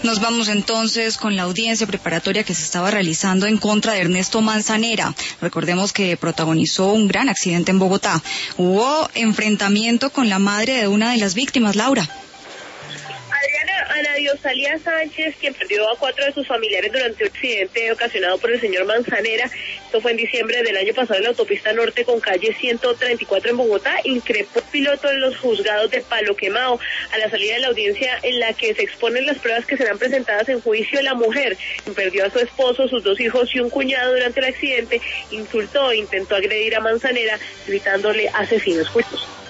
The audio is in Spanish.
Nos vamos entonces con la audiencia preparatoria que se estaba realizando en contra de Ernesto Manzanera. Recordemos que protagonizó un gran accidente en Bogotá. Hubo enfrentamiento con la madre de una de las víctimas, Laura. Ana Diosalía Sánchez, quien perdió a 4 de sus familiares durante un accidente ocasionado por el señor Manzanera. Esto fue en diciembre del año pasado en la autopista norte con calle 134 en Bogotá. Increpó el piloto en los juzgados de Palo Quemado. A la salida de la audiencia en la que se exponen las pruebas que serán presentadas en juicio, la mujer, quien perdió a su esposo, sus 2 hijos y un cuñado durante el accidente, insultó e intentó agredir a Manzanera, gritándole asesinos justos.